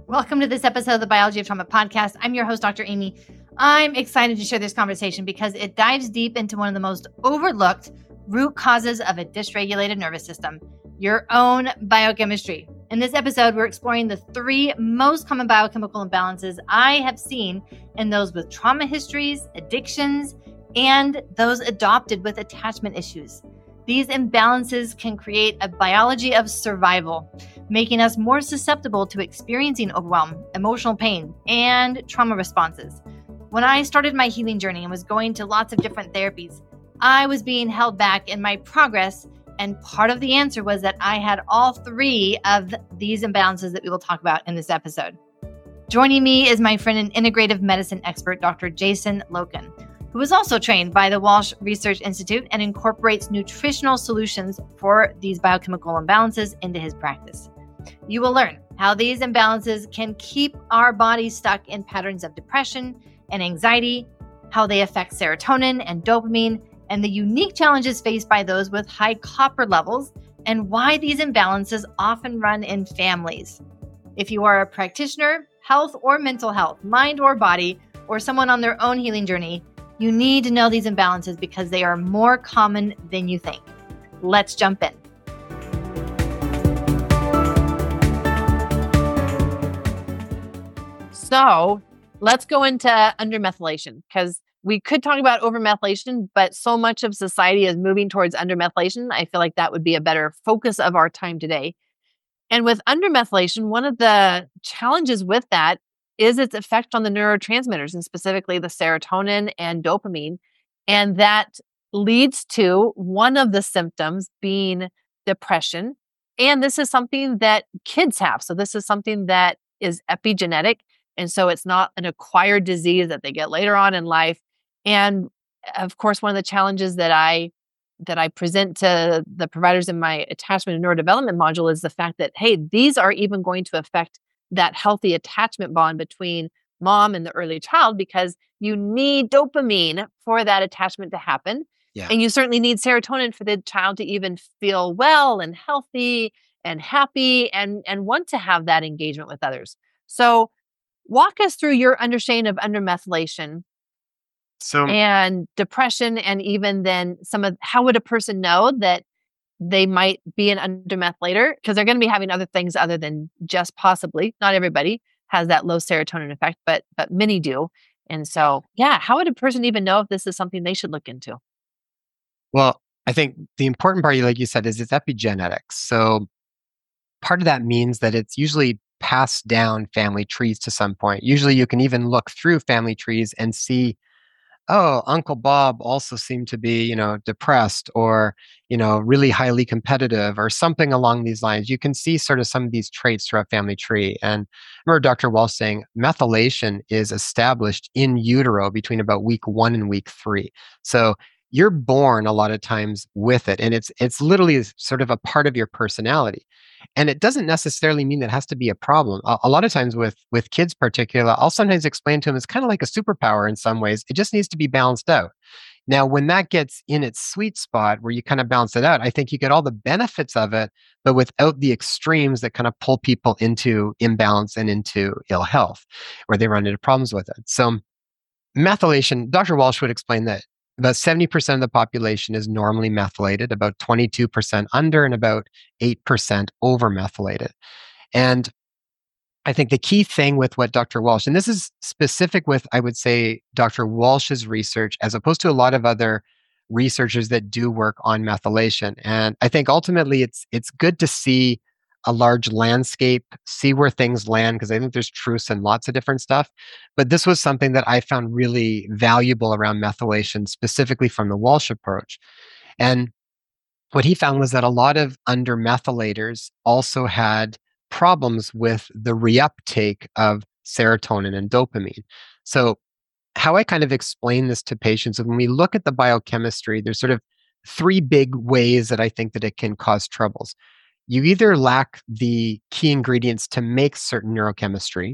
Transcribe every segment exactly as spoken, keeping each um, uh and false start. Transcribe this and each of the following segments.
Welcome to this episode of the Biology of Trauma podcast. I'm your host, Doctor Amy. I'm excited to share this conversation because it dives deep into one of the most overlooked root causes of a dysregulated nervous system, your own biochemistry. In this episode, we're exploring the three most common biochemical imbalances I have seen in those with trauma histories, addictions, and those adopted with attachment issues. These imbalances can create a biology of survival, making us more susceptible to experiencing overwhelm, emotional pain, and trauma responses. When I started my healing journey and was going to lots of different therapies, I was being held back in my progress, and part of the answer was that I had all three of these imbalances that we will talk about in this episode. Joining me is my friend and integrative medicine expert, Doctor Jason Loken, who is also trained by the Walsh Research Institute and incorporates nutritional solutions for these biochemical imbalances into his practice. You will learn how these imbalances can keep our bodies stuck in patterns of depression and anxiety, how they affect serotonin and dopamine, and the unique challenges faced by those with high copper levels, and why these imbalances often run in families. If you are a practitioner, health or mental health, mind or body, or someone on their own healing journey, you need to know these imbalances because they are more common than you think. Let's jump in. So let's go into undermethylation, because we could talk about overmethylation, but so much of society is moving towards undermethylation. I feel like that would be a better focus of our time today. And with undermethylation, one of the challenges with that is its effect on the neurotransmitters, and specifically the serotonin and dopamine. And that leads to one of the symptoms being depression. And this is something that kids have. So this is something that is epigenetic. And so it's not an acquired disease that they get later on in life. And of course, one of the challenges that I that I present to the providers in my attachment and neurodevelopment module is the fact that, hey, these are even going to affect that healthy attachment bond between mom and the early child, because you need dopamine for that attachment to happen. Yeah. And you certainly need serotonin for the child to even feel well and healthy and happy and, and want to have that engagement with others. So walk us through your understanding of undermethylation So, and depression, and even then some of how would a person know that they might be an undermethylator, because they're going to be having other things other than just possibly. Not everybody has that low serotonin effect, but but many do. And so, yeah, how would a person even know if this is something they should look into? well, I think the important part, like you said, is it's epigenetics. So part of that means that it's usually passed down family trees to some point. Usually you can even look through family trees and see, oh, Uncle Bob also seemed to be, you know, depressed, or, you know, really highly competitive, or something along these lines. You can see sort of some of these traits throughout family tree. And I remember Doctor Walsh saying methylation is established in utero between about week one and week three. So you're born a lot of times with it, and it's it's literally sort of a part of your personality. And it doesn't necessarily mean that it has to be a problem. A, a lot of times with with kids, particular, I'll sometimes explain to them it's kind of like a superpower in some ways. It just needs to be balanced out. Now, when that gets in its sweet spot where you kind of balance it out, I think you get all the benefits of it, but without the extremes that kind of pull people into imbalance and into ill health, where they run into problems with it. So methylation, Doctor Walsh would explain that about seventy percent of the population is normally methylated, about twenty-two percent under, and about eight percent over methylated. And I think the key thing with what Doctor Walsh, and this is specific with, I would say, Doctor Walsh's research, as opposed to a lot of other researchers that do work on methylation. And I think ultimately it's it's good to see a large landscape, see where things land, because I think there's truths in lots of different stuff. But this was something that I found really valuable around methylation, specifically from the Walsh approach. And what he found was that a lot of undermethylators also had problems with the reuptake of serotonin and dopamine. So how I kind of explain this to patients is when we look at the biochemistry, there's sort of three big ways that I think that it can cause troubles. You either lack the key ingredients to make certain neurochemistry,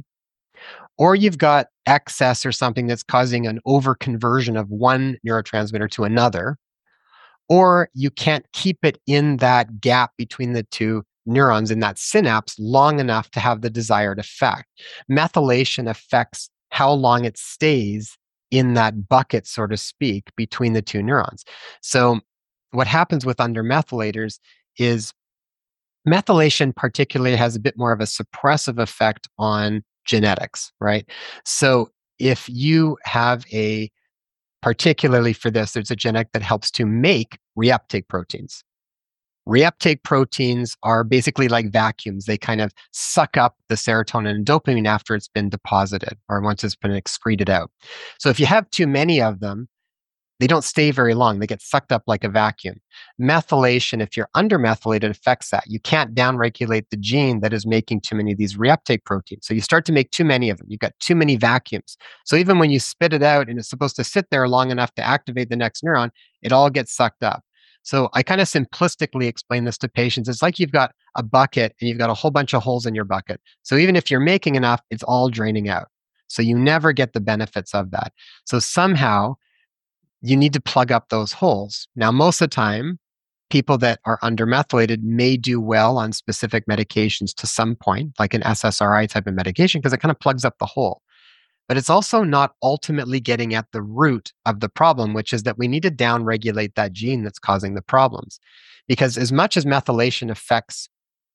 or you've got excess or something that's causing an overconversion of one neurotransmitter to another, or you can't keep it in that gap between the two neurons in that synapse long enough to have the desired effect. Methylation affects how long it stays in that bucket, so to speak, between the two neurons. So what happens with undermethylators is methylation particularly has a bit more of a suppressive effect on genetics, right? So if you have a, particularly for this, there's a genetic that helps to make reuptake proteins. Reuptake proteins are basically like vacuums. They kind of suck up the serotonin and dopamine after it's been deposited or once it's been excreted out. So if you have too many of them, they don't stay very long. They get sucked up like a vacuum. Methylation, if you're undermethylated, affects that. You can't downregulate the gene that is making too many of these reuptake proteins. So you start to make too many of them. You've got too many vacuums. So even when you spit it out and it's supposed to sit there long enough to activate the next neuron, it all gets sucked up. So I kind of simplistically explain this to patients. It's like you've got a bucket and you've got a whole bunch of holes in your bucket. So even if you're making enough, it's all draining out. So you never get the benefits of that. So somehow you need to plug up those holes. Now, most of the time, people that are undermethylated may do well on specific medications to some point, like an S S R I type of medication, because it kind of plugs up the hole. But it's also not ultimately getting at the root of the problem, which is that we need to downregulate that gene that's causing the problems. Because as much as methylation affects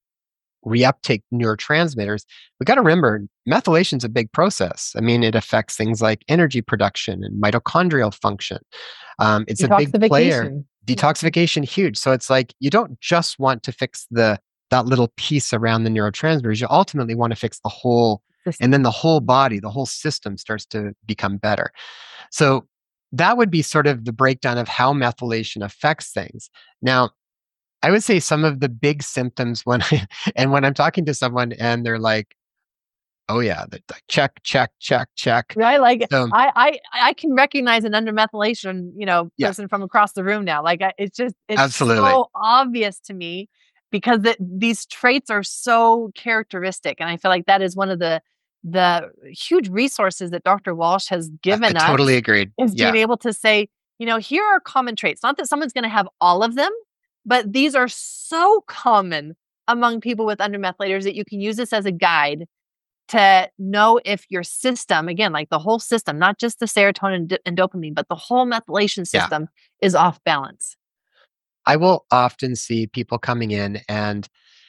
reuptake neurotransmitters, we got to remember methylation is a big process. I mean, it affects things like energy production and mitochondrial function. Um, it's a big player. Detoxification, huge. So it's like you don't just want to fix the that little piece around the neurotransmitters. You ultimately want to fix the whole, and then the whole body, the whole system starts to become better. So that would be sort of the breakdown of how methylation affects things. Now, I would say some of the big symptoms when I, and when I'm talking to someone and they're like, oh yeah, like check, check, check, check. Right. Like um, I, I, I can recognize an undermethylation, you know, person yeah. from across the room now. Like I, it's just, it's Absolutely. so obvious to me because it, these traits are so characteristic. And I feel like that is one of the, the huge resources that Doctor Walsh has given I, I us. Totally agreed. Is yeah. being able to say, you know, here are common traits. Not that someone's going to have all of them, but these are so common among people with undermethylators that you can use this as a guide to know if your system, again, like the whole system, not just the serotonin and dopamine, but the whole methylation system yeah. is off balance. I will often see people coming in and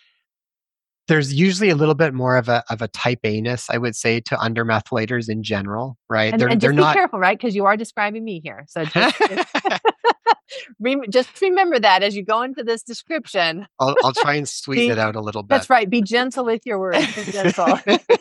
there's usually a little bit more of a of a type A-ness, I would say, to undermethylators in general, right? And, they're and just they're be not... careful, right? Because you are describing me here. So just, just remember that as you go into this description. I'll, I'll try and sweeten be, it out a little bit. That's right. Be gentle with your words. Be gentle.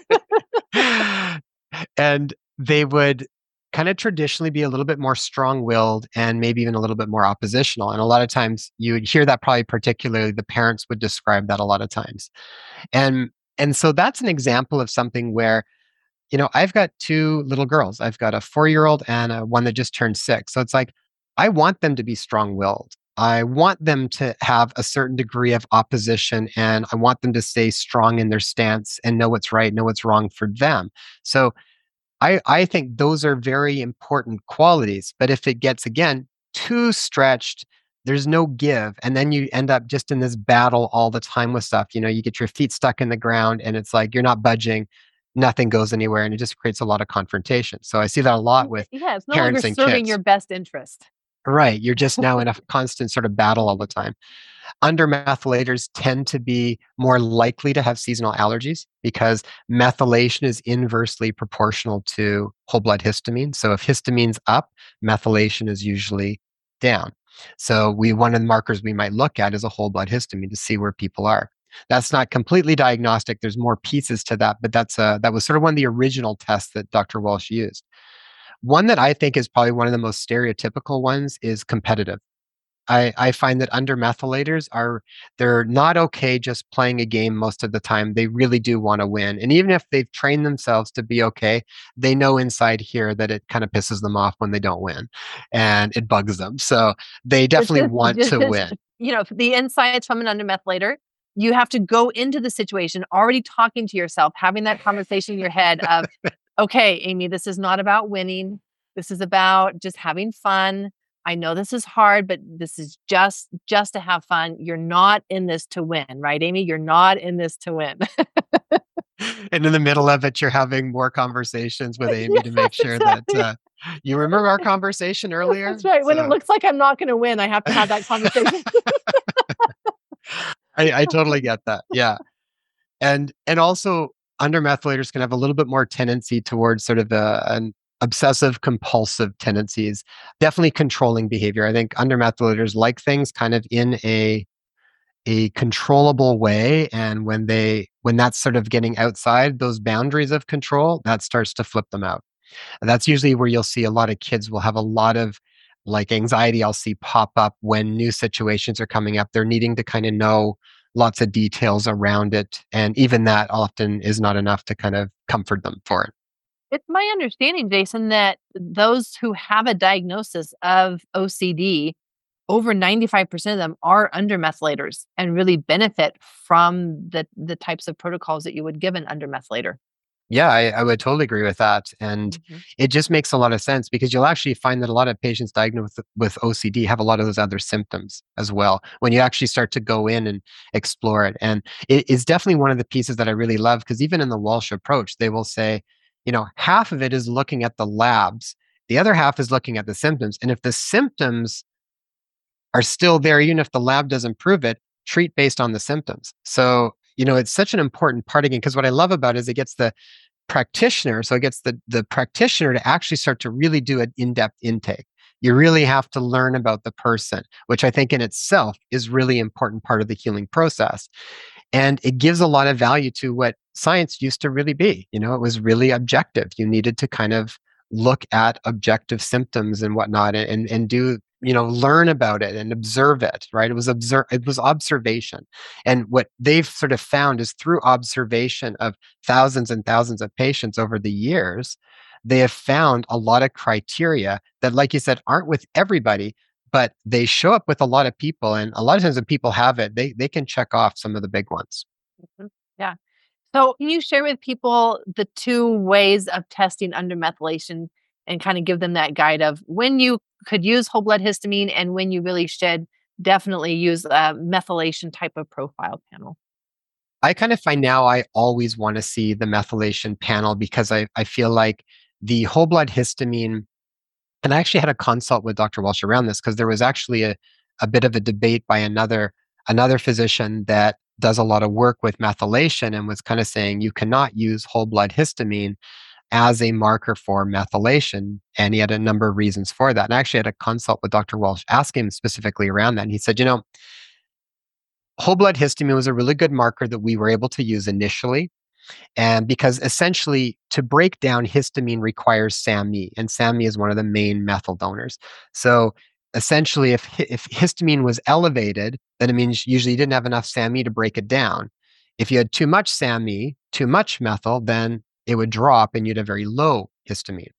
And they would kind of traditionally be a little bit more strong-willed and maybe even a little bit more oppositional. And a lot of times you would hear that probably particularly the parents would describe that a lot of times. And and so that's an example of something where, you know, I've got two little girls. I've got a four-year-old and a one that just turned six. So it's like, I want them to be strong-willed. I want them to have a certain degree of opposition and I want them to stay strong in their stance and know what's right, know what's wrong for them. So I, I think those are very important qualities. But if it gets, again, too stretched, there's no give. And then you end up just in this battle all the time with stuff. You know, you get your feet stuck in the ground and it's like you're not budging. Nothing goes anywhere. And it just creates a lot of confrontation. So I see that a lot with yeah, it's no parents longer and serving kids. your best interest. Right. You're just now in a constant sort of battle all the time. Undermethylators tend to be more likely to have seasonal allergies because methylation is inversely proportional to whole blood histamine. So if histamine's up, methylation is usually down. So we one of the markers we might look at is a whole blood histamine to see where people are. That's not completely diagnostic. There's more pieces to that, but that's a, that was sort of one of the original tests that Doctor Walsh used. One that I think is probably one of the most stereotypical ones is competitive. I, I find that undermethylators are, they're not okay just playing a game most of the time. They really do want to win. And even if they've trained themselves to be okay, they know inside here that it kind of pisses them off when they don't win and it bugs them. So they definitely just, want just, to just, win. You know, the insights from an undermethylator, you have to go into the situation already talking to yourself, having that conversation in your head of, okay, Amy, this is not about winning. This is about just having fun. I know this is hard, but this is just just to have fun. You're not in this to win, right, Amy? You're not in this to win. And in the middle of it, you're having more conversations with Amy to Yes, make sure that exactly. uh, you remember our conversation earlier. That's right. When it So looks like I'm not going to win, I have to have that conversation. I, I totally get that. Yeah. And and also undermethylators can have a little bit more tendency towards sort of a, an obsessive compulsive tendencies, definitely controlling behavior. I think undermethylators like things kind of in a a controllable way, and when they when that's sort of getting outside those boundaries of control, that starts to flip them out. And that's usually where you'll see a lot of kids will have a lot of like anxiety I'll see pop up when new situations are coming up. They're needing to kind of know lots of details around it. And even that often is not enough to kind of comfort them for it. It's my understanding, Jason, that those who have a diagnosis of O C D, over ninety-five percent of them are undermethylators and really benefit from the the types of protocols that you would give an undermethylator. Yeah, I, I would totally agree with that. And Mhm. it just makes a lot of sense because you'll actually find that a lot of patients diagnosed with, with O C D have a lot of those other symptoms as well when you actually start to go in and explore it. And it is definitely one of the pieces that I really love because even in the Walsh approach, they will say, you know, half of it is looking at the labs, the other half is looking at the symptoms. And if the symptoms are still there, even if the lab doesn't prove it, treat based on the symptoms. So, you know, it's such an important part again, because what I love about it is it gets the practitioner. So it gets the, the practitioner to actually start to really do an in-depth intake. You really have to learn about the person, which I think in itself is really important part of the healing process. And it gives a lot of value to what science used to really be. You know, it was really objective. You needed to kind of look at objective symptoms and whatnot and, and, and do, you know, learn about it and observe it, right? It was observe, it was observation. And what they've sort of found is through observation of thousands and thousands of patients over the years, they have found a lot of criteria that, like you said, aren't with everybody, but they show up with a lot of people. And a lot of times when people have it, they, they can check off some of the big ones. Mhm. Yeah. So, can you share with people the two ways of testing undermethylation and kind of give them that guide of when you could use whole blood histamine and when you really should definitely use a methylation type of profile panel? I kind of find now I always want to see the methylation panel because I, I feel like the whole blood histamine, and I actually had a consult with Doctor Walsh around this because there was actually a, a bit of a debate by another another physician that does a lot of work with methylation and was kind of saying you cannot use whole blood histamine as a marker for methylation. And he had a number of reasons for that. And I actually had a consult with Doctor Walsh asking him specifically around that. And he said, you know, whole blood histamine was a really good marker that we were able to use initially. And because essentially to break down histamine requires SAMe, and SAMe is one of the main methyl donors. So essentially, if, hi- if histamine was elevated, then it means usually you didn't have enough SAMe to break it down. If you had too much SAMe, too much methyl, then it would drop and you'd have very low histamine.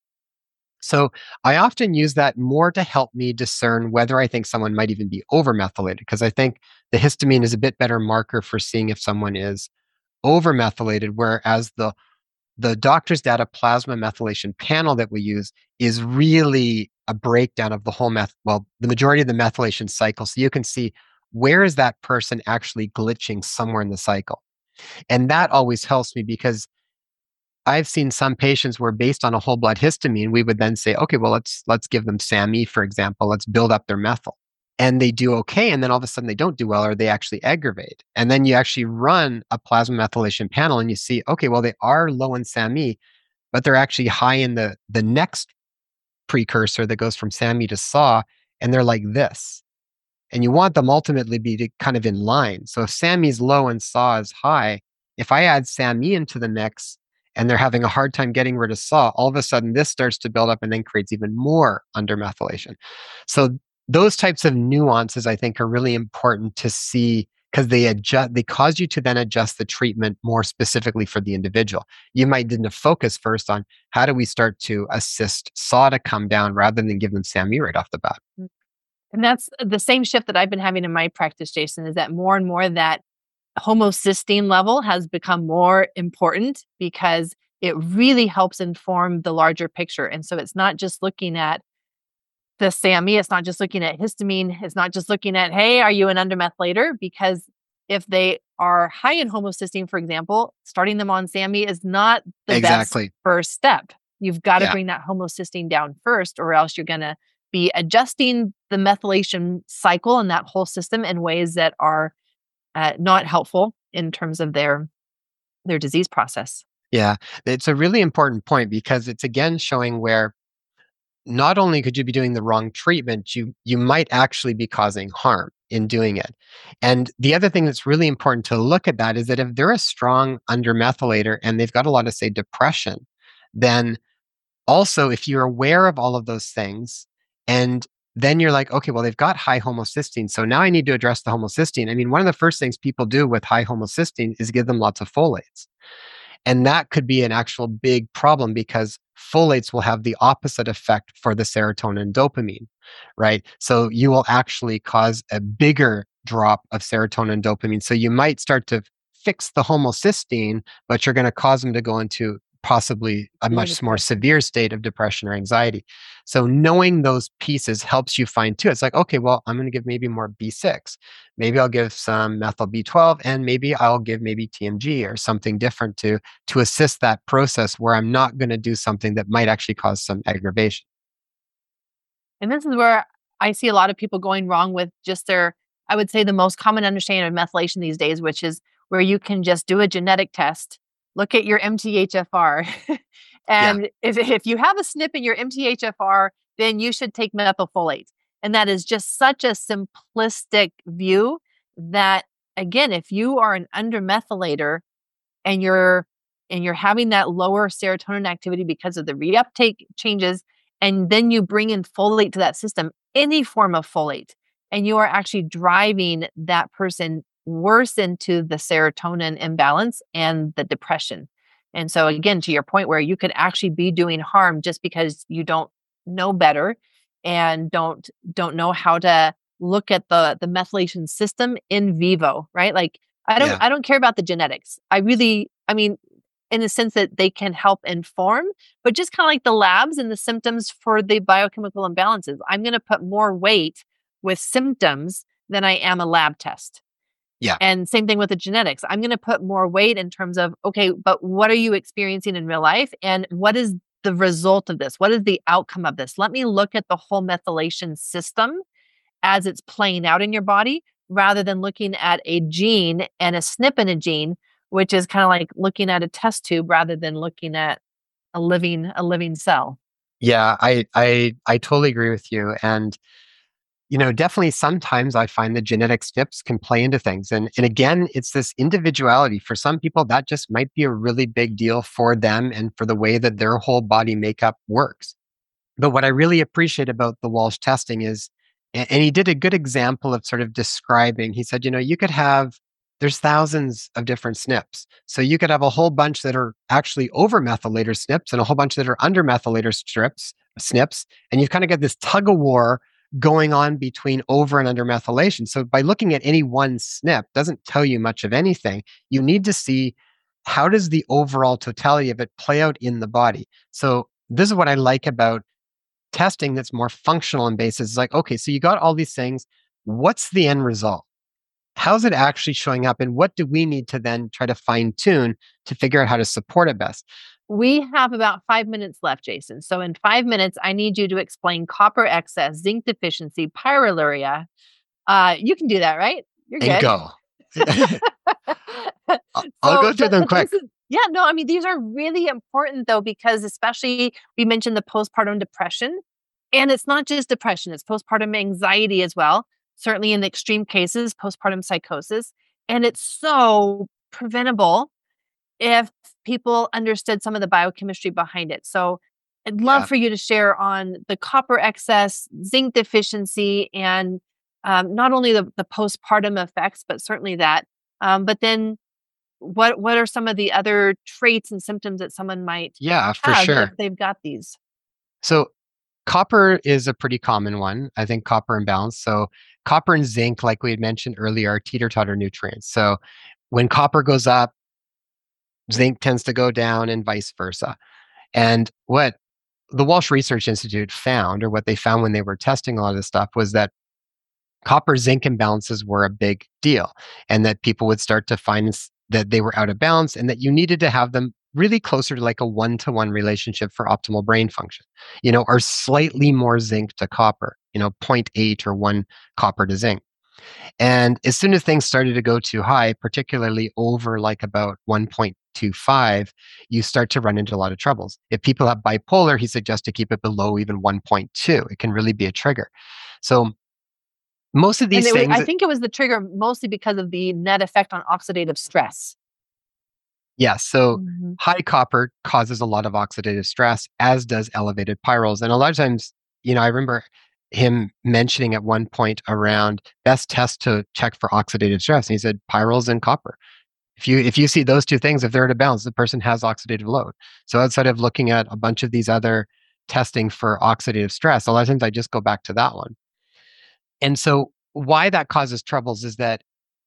So I often use that more to help me discern whether I think someone might even be overmethylated, because I think the histamine is a bit better marker for seeing if someone is overmethylated, whereas the the doctor's data plasma methylation panel that we use is really a breakdown of the whole meth, well, the majority of the methylation cycle. So you can see where is that person actually glitching somewhere in the cycle. And that always helps me because I've seen some patients where based on a whole blood histamine, we would then say, okay, well, let's let's give them SAMe, for example, let's build up their methyl. And they do okay, and then all of a sudden they don't do well, or they actually aggravate. And then you actually run a plasma methylation panel and you see, okay, well, they are low in SAMe, but they're actually high in the the next precursor that goes from SAMe to S A W, and they're like this. And you want them ultimately be to kind of in line. So if SAMe is low and S A W is high, if I add SAMe into the mix and they're having a hard time getting rid of S A W, all of a sudden this starts to build up and then creates even more undermethylation. So those types of nuances I think are really important to see because they adjust, they cause you to then adjust the treatment more specifically for the individual. You might need to focus first on how do we start to assist S A W to come down rather than give them SAMe right off the bat. And that's the same shift that I've been having in my practice, Jason, is that more and more that homocysteine level has become more important because it really helps inform the larger picture. And so it's not just looking at the SAMe. It's not just looking at histamine. It's not just looking at, hey, are you an undermethylator? Because if they are high in homocysteine, for example, starting them on SAMe is not the Exactly. best first step. You've got to Yeah. bring that homocysteine down first, or else you're going to be adjusting the methylation cycle and that whole system in ways that are uh, not helpful in terms of their their disease process. Yeah. It's a really important point because it's again showing where not only could you be doing the wrong treatment, you you might actually be causing harm in doing it. And the other thing that's really important to look at that is that if they're a strong undermethylator and they've got a lot of, say, depression, then also if you're aware of all of those things and then you're like, okay, well, they've got high homocysteine. So now I need to address the homocysteine. I mean, one of the first things people do with high homocysteine is give them lots of folates. And that could be an actual big problem because folates will have the opposite effect for the serotonin and dopamine, right? So you will actually cause a bigger drop of serotonin and dopamine. So you might start to fix the homocysteine, but you're going to cause them to go into possibly a much more severe state of depression or anxiety. So knowing those pieces helps you fine tune. It's like, okay, well, I'm going to give maybe more B six. Maybe I'll give some methyl B twelve, and maybe I'll give maybe T M G or something different to, to assist that process where I'm not going to do something that might actually cause some aggravation. And this is where I see a lot of people going wrong with just their, I would say the most common understanding of methylation these days, which is where you can just do a genetic test, look at your M T H F R. and yeah. if, if you have a S N P in your M T H F R, then you should take methylfolate. And that is just such a simplistic view that, again, if you are an undermethylator and you're and you're having that lower serotonin activity because of the reuptake changes, and then you bring in folate to that system, any form of folate, and you are actually driving that person worse into the serotonin imbalance and the depression. And so again, to your point where you could actually be doing harm just because you don't know better and don't don't know how to look at the the methylation system in vivo, right? Like I don't Yeah. I don't care about the genetics. I really, I mean, in the sense that they can help inform, but just kind of like the labs and the symptoms for the biochemical imbalances. I'm going to put more weight with symptoms than I am a lab test. Yeah. And same thing with the genetics. I'm going to put more weight in terms of, okay, but what are you experiencing in real life? And what is the result of this? What is the outcome of this? Let me look at the whole methylation system as it's playing out in your body, rather than looking at a gene and a S N P in a gene, which is kind of like looking at a test tube rather than looking at a living, a living cell. Yeah, I, I, I totally agree with you. And, you know, definitely sometimes I find the genetic S N Ps can play into things. And, and again, it's this individuality. For some people, that just might be a really big deal for them and for the way that their whole body makeup works. But what I really appreciate about the Walsh testing is, and he did a good example of sort of describing, he said, you know, you could have, there's thousands of different S N Ps. So you could have a whole bunch that are actually over methylator S N Ps and a whole bunch that are under methylator strips, S N Ps. And you've kind of got this tug of war going on between over and under methylation. So by looking at any one S N P doesn't tell you much of anything. You need to see how does the overall totality of it play out in the body. So this is what I like about testing that's more functional in basis. It's like, okay, so you got all these things. What's the end result? How's it actually showing up? And what do we need to then try to fine tune to figure out how to support it best? We have about five minutes left, Jason. So in five minutes, I need you to explain copper excess, zinc deficiency, pyroluria. Uh, you can do that, right? You're and good. go. I'll, I'll So go through th- them th- quick. this is- yeah, no, I mean, these are really important though, because especially we mentioned the postpartum depression, and it's not just depression, it's postpartum anxiety as well. Certainly in extreme cases, postpartum psychosis. And it's so preventable if people understood some of the biochemistry behind it. So I'd love Yeah. for you to share on the copper excess, zinc deficiency, and um, not only the, the postpartum effects, but certainly that. Um, but then what what are some of the other traits and symptoms that someone might Yeah, for have sure. if they've got these? So copper is a pretty common one. I think copper imbalance. So copper and zinc, like we had mentioned earlier, are teeter-totter nutrients. So when copper goes up, zinc tends to go down and vice versa. And what the Walsh Research Institute found, or what they found when they were testing a lot of this stuff, was that copper zinc imbalances were a big deal, and that people would start to find s- that they were out of balance, and that you needed to have them really closer to like a one to one relationship for optimal brain function, you know, or slightly more zinc to copper, you know, zero point eight or one copper to zinc. And as soon as things started to go too high, particularly over like about one point two five, you start to run into a lot of troubles. If people have bipolar, he suggests to keep it below even one point two. It can really be a trigger. So most of And these it was, things, I think it was the trigger mostly because of the net effect on oxidative stress. yeah, so Mhm. high copper causes a lot of oxidative stress, as does elevated pyrroles. And a lot of times, you know, I remember him mentioning at one point around best test to check for oxidative stress. And he said pyrroles and copper. If you if you see those two things, if they're out of balance, the person has oxidative load. So outside of looking at a bunch of these other testing for oxidative stress, a lot of times I just go back to that one. And so why that causes troubles is that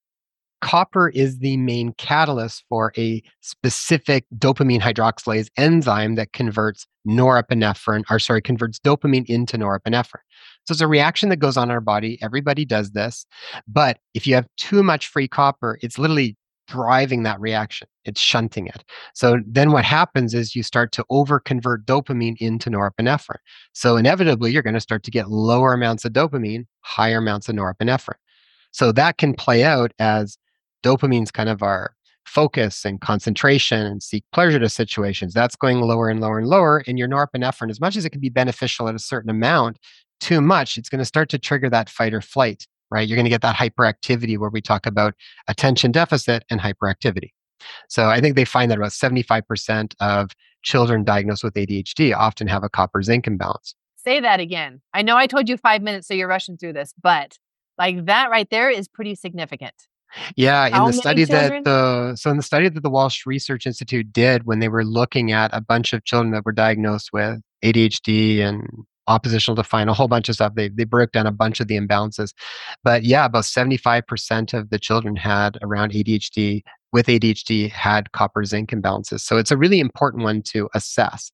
copper is the main catalyst for a specific dopamine hydroxylase enzyme that converts norepinephrine, or sorry, converts dopamine into norepinephrine. So it's a reaction that goes on in our body. Everybody does this. But if you have too much free copper, it's literally driving that reaction. It's shunting it. So then what happens is you start to overconvert dopamine into norepinephrine. So inevitably, you're going to start to get lower amounts of dopamine, higher amounts of norepinephrine. So that can play out as dopamine's kind of our focus and concentration and seek pleasure to situations. That's going lower and lower and lower. And your norepinephrine, as much as it can be beneficial at a certain amount, too much, it's going to start to trigger that fight or flight, right? You're going to get that hyperactivity where we talk about attention deficit and hyperactivity. So I think they find that about seventy-five percent of children diagnosed with A D H D often have a copper zinc imbalance. Say that again. I know I told you five minutes, so you're rushing through this, but like that right there is pretty significant. Yeah, in How the many study that children? the so in the study that the Walsh Research Institute did when they were looking at a bunch of children that were diagnosed with A D H D and oppositional defiant, a whole bunch of stuff, they they broke down a bunch of the imbalances. But yeah, about seventy-five percent of the children had around A D H D with A D H D had copper zinc imbalances. So it's a really important one to assess.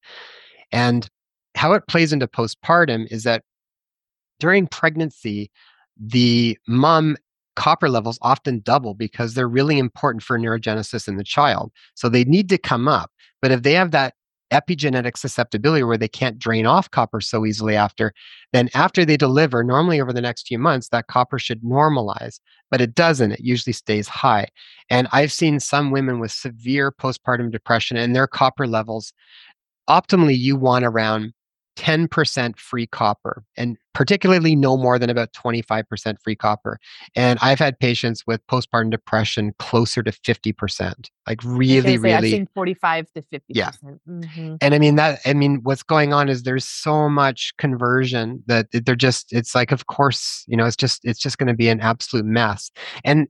And how it plays into postpartum is that during pregnancy, the mom copper levels often double because they're really important for neurogenesis in the child. So they need to come up. But if they have that epigenetic susceptibility where they can't drain off copper so easily after, then after they deliver, normally over the next few months, that copper should normalize, but it doesn't. It usually stays high. And I've seen some women with severe postpartum depression and their copper levels, optimally, you want around ten percent free copper, and particularly no more than about twenty-five percent free copper. And I've had patients with postpartum depression closer to fifty percent, like I was really, gonna say I've really, seen forty-five to fifty yeah. percent. Mm-hmm. And I mean that, I mean, what's going on is there's so much conversion that it- they're just, it's like, of course, you know, it's just, it's just going to be an absolute mess. And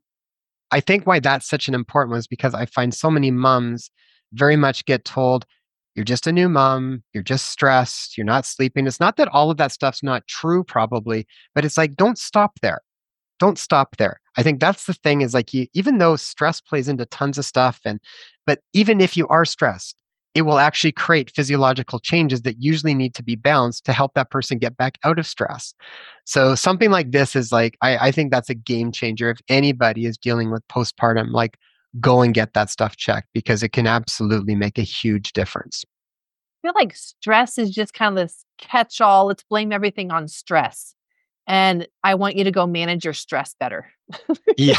I think why that's such an important one is because I find so many moms very much get told, you're just a new mom, you're just stressed, you're not sleeping. It's not that all of that stuff's not true, probably, but it's like, don't stop there. Don't stop there. I think that's the thing is like, you, even though stress plays into tons of stuff, and, but even if you are stressed, it will actually create physiological changes that usually need to be balanced to help that person get back out of stress. So something like this is like, I, I think that's a game changer. If anybody is dealing with postpartum, like go and get that stuff checked because it can absolutely make a huge difference. I feel like stress is just kind of this catch all. Let's blame everything on stress. And I want you to go manage your stress better. Yeah,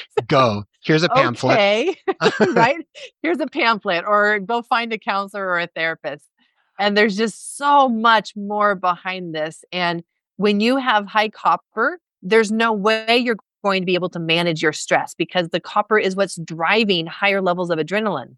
go. Here's a pamphlet. Okay, right? Here's a pamphlet, or go find a counselor or a therapist. And there's just so much more behind this. And when you have high copper, there's no way you're going to be able to manage your stress because the copper is what's driving higher levels of adrenaline.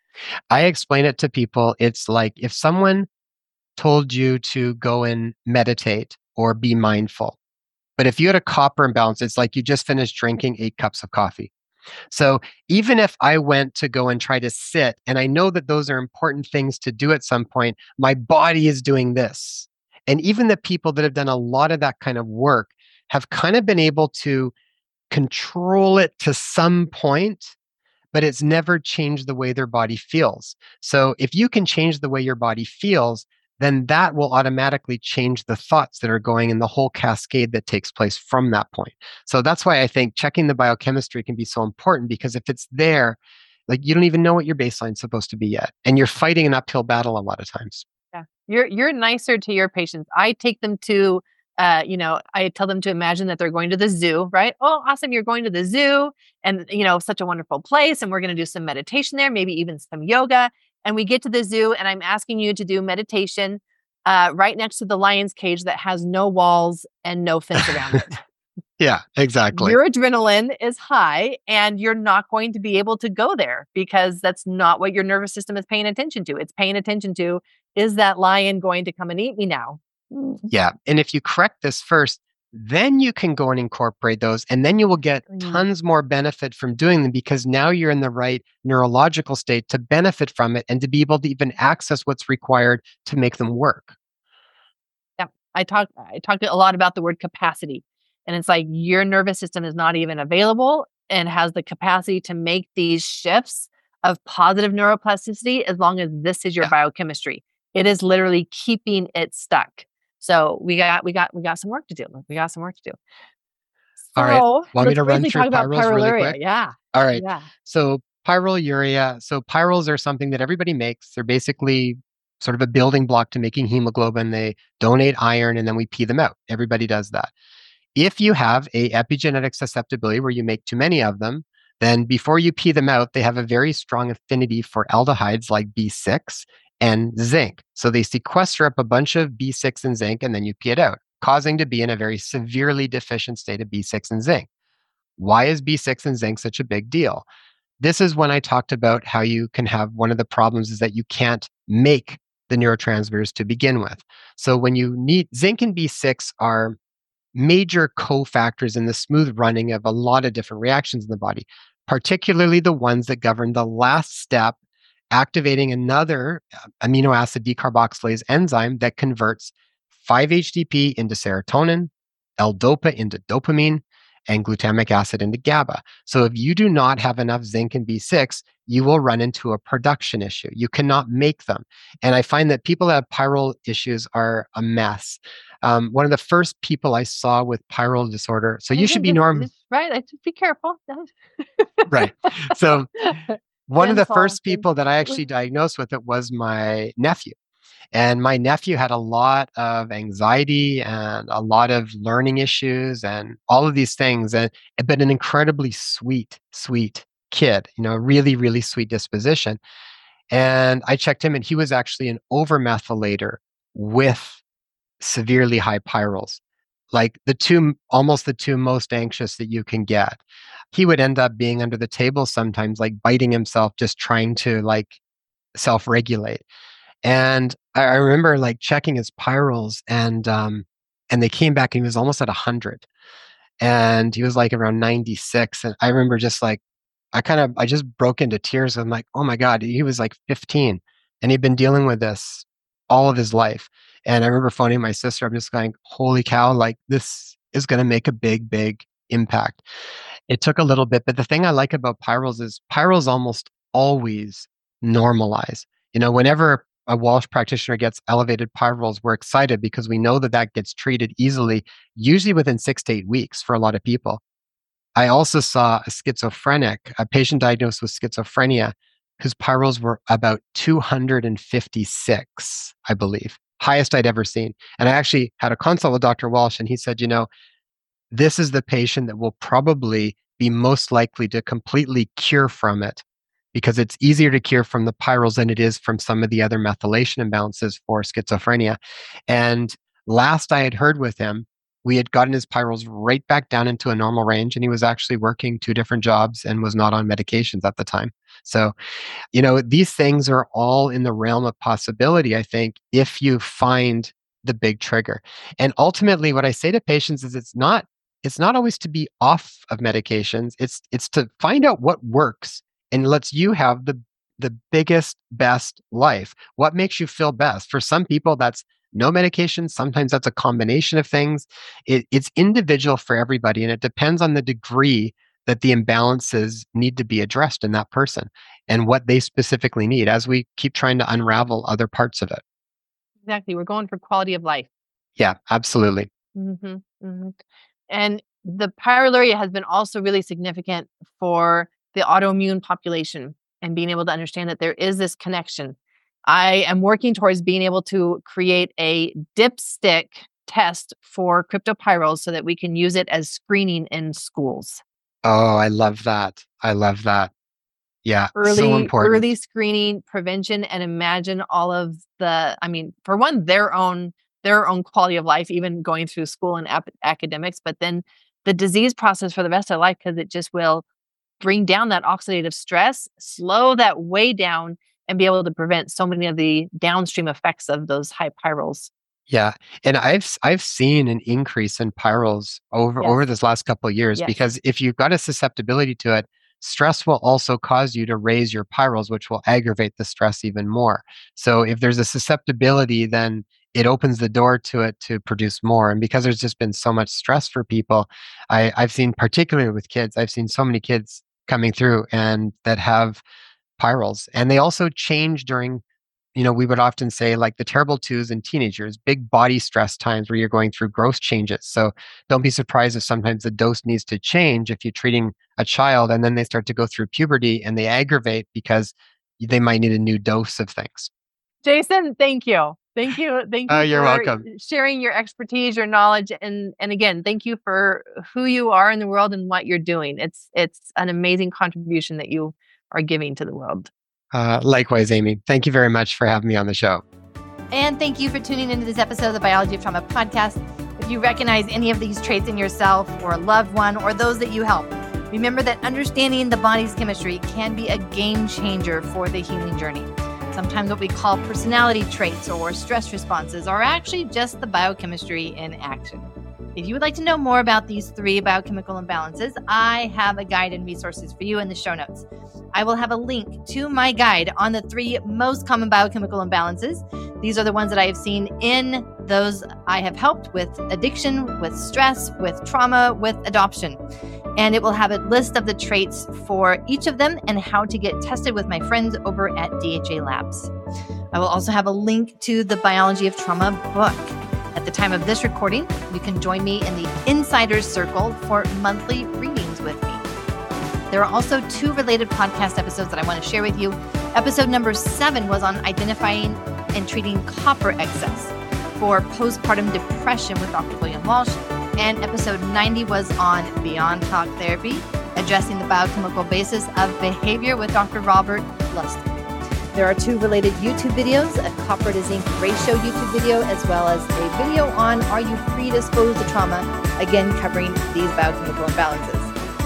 I explain it to people. It's like if someone told you to go and meditate or be mindful, but if you had a copper imbalance, it's like you just finished drinking eight cups of coffee. So even if I went to go and try to sit, and I know that those are important things to do at some point, my body is doing this. And even the people that have done a lot of that kind of work have kind of been able to control it to some point, but it's never changed the way their body feels. So if you can change the way your body feels, then that will automatically change the thoughts that are going in the whole cascade that takes place from that point. So that's why I think checking the biochemistry can be so important, because if it's there, like you don't even know what your baseline's supposed to be yet. And you're fighting an uphill battle a lot of times. Yeah. You're you're nicer to your patients. I take them to uh, you know, I tell them to imagine that they're going to the zoo, right? Oh, awesome, you're going to the zoo and you know, such a wonderful place. And we're going to do some meditation there, maybe even some yoga. And we get to the zoo and I'm asking you to do meditation uh, right next to the lion's cage that has no walls and no fence around it. Yeah, exactly. Your adrenaline is high and you're not going to be able to go there because that's not what your nervous system is paying attention to. It's paying attention to, is that lion going to come and eat me now? Yeah. And if you correct this first, then you can go and incorporate those, and then you will get Mm. tons more benefit from doing them, because now you're in the right neurological state to benefit from it and to be able to even access what's required to make them work. Yeah. I talk I talk a lot about the word capacity. And it's like your nervous system is not even available and has the capacity to make these shifts of positive neuroplasticity as long as this is your Yeah. biochemistry. It is literally keeping it stuck. So we got we got we got some work to do. We got some work to do. All right. So Want me let's to run briefly through talk about pyrroles really pyroluria. quick? Yeah. All right. Yeah. So pyruria. So pyrroles are something that everybody makes. They're basically sort of a building block to making hemoglobin. They donate iron and then we pee them out. Everybody does that. If you have a epigenetic susceptibility where you make too many of them, then before you pee them out, they have a very strong affinity for aldehydes like B six and zinc. So they sequester up a bunch of B six and zinc and then you pee it out, causing to be in a very severely deficient state of B six and zinc. Why is B six and zinc such a big deal? This is when I talked about how you can have one of the problems is that you can't make the neurotransmitters to begin with. So when you need zinc and B six are major cofactors in the smooth running of a lot of different reactions in the body, particularly the ones that govern the last step, activating another amino acid decarboxylase enzyme that converts five H T P into serotonin, L-DOPA into dopamine, and glutamic acid into GABA. So if you do not have enough zinc and B six, you will run into a production issue. You cannot make them. And I find that people that have pyrrole issues are a mess. Um, one of the first people I saw with pyrrole disorder, so you should be normal, Right. I should be careful. right? So one of the Gentle, first gen- people that I actually diagnosed with it was my nephew. And my nephew had a lot of anxiety and a lot of learning issues and all of these things, and but an incredibly sweet, sweet kid, you know, really, really sweet disposition. And I checked him and he was actually an overmethylator with severely high pyrroles, like the two, almost the two most anxious that you can get. He would end up being under the table sometimes, like biting himself, just trying to like self-regulate. And I, I remember like checking his pyrroles, and um, and they came back and he was almost at a hundred, and he was like around ninety-six. And I remember just like I kind of I just broke into tears. I'm like, oh my God, he was like fifteen, and he'd been dealing with this all of his life. And I remember phoning my sister. I'm just going, holy cow, like this is going to make a big, big impact. It took a little bit, but the thing I like about pyrroles is pyrroles almost always normalize. You know, whenever a Walsh practitioner gets elevated pyrroles, we're excited because we know that that gets treated easily, usually within six to eight weeks for a lot of people. I also saw a schizophrenic, a patient diagnosed with schizophrenia, whose pyrroles were about two hundred fifty-six, I believe, highest I'd ever seen. And I actually had a consult with Doctor Walsh, and he said, you know, this is the patient that will probably be most likely to completely cure from it, because it's easier to cure from the pyrroles than it is from some of the other methylation imbalances for schizophrenia. And last I had heard with him, we had gotten his pyrroles right back down into a normal range, and he was actually working two different jobs and was not on medications at the time. So, you know, these things are all in the realm of possibility, I think, if you find the big trigger. And ultimately, what I say to patients is it's not it's not always to be off of medications. It's it's to find out what works and lets you have the the biggest, best life. What makes you feel best? For some people, that's no medication. Sometimes that's a combination of things. It, it's individual for everybody, and it depends on the degree that the imbalances need to be addressed in that person and what they specifically need as we keep trying to unravel other parts of it. Exactly. We're going for quality of life. Yeah, absolutely. Mm-hmm, mm-hmm. And the pyroluria has been also really significant for the autoimmune population and being able to understand that there is this connection. I am working towards being able to create a dipstick test for cryptopyrroles so that we can use it as screening in schools. Oh, I love that. I love that. Yeah, so Early, important. early screening, prevention, and imagine all of the, I mean, for one, their own, their own quality of life, even going through school and ap- academics, but then the disease process for the rest of their life, because it just will bring down that oxidative stress, slow that way down, and be able to prevent so many of the downstream effects of those high pyrroles. Yeah, and I've s- I've seen an increase in pyrroles over over Yes. this last couple of years Yes. because if you've got a susceptibility to it, stress will also cause you to raise your pyrroles, which will aggravate the stress even more. So if there's a susceptibility, then it opens the door to it to produce more. And because there's just been so much stress for people, I, I've seen, particularly with kids, I've seen so many kids coming through and that have pyrroles, and they also change during, you know, we would often say like the terrible twos in teenagers, big body stress times where you're going through growth changes. So don't be surprised if sometimes the dose needs to change if you're treating a child and then they start to go through puberty and they aggravate because they might need a new dose of things. Jason, thank you. Thank you. Thank you Oh, you're for welcome. sharing your expertise, your knowledge, and and again, thank you for who you are in the world and what you're doing. It's it's an amazing contribution that you are giving to the world. Uh, likewise, Amy. Thank you very much for having me on the show. And thank you for tuning into this episode of the Biology of Trauma podcast. If you recognize any of these traits in yourself or a loved one or those that you help, remember that understanding the body's chemistry can be a game changer for the healing journey. Sometimes what we call personality traits or stress responses are actually just the biochemistry in action. If you would like to know more about these three biochemical imbalances, I have a guide and resources for you in the show notes. I will have a link to my guide on the three most common biochemical imbalances. These are the ones that I have seen in those I have helped with addiction, with stress, with trauma, with adoption. And it will have a list of the traits for each of them and how to get tested with my friends over at D H A Labs. I will also have a link to the Biology of Trauma book. At the time of this recording, you can join me in the Insider's Circle for monthly readings with me. There are also two related podcast episodes that I want to share with you. Episode number seven was on identifying and treating copper excess for postpartum depression with Doctor William Walsh. And episode ninety was on Beyond Talk Therapy, addressing the biochemical basis of behavior with Doctor Robert Lustig. There are two related YouTube videos, a copper to zinc ratio YouTube video, as well as a video on Are You Predisposed to Trauma? Again, covering these biochemical imbalances.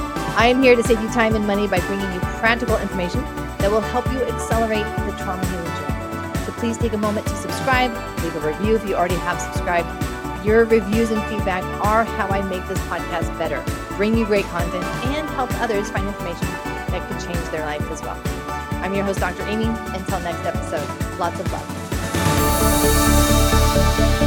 I am here to save you time and money by bringing you practical information that will help you accelerate the trauma healing journey. So please take a moment to subscribe, leave a review if you already have subscribed. Your reviews and feedback are how I make this podcast better, bring you great content, and help others find information that could change their life as well. I'm your host, Doctor Amy. Until next episode, lots of love.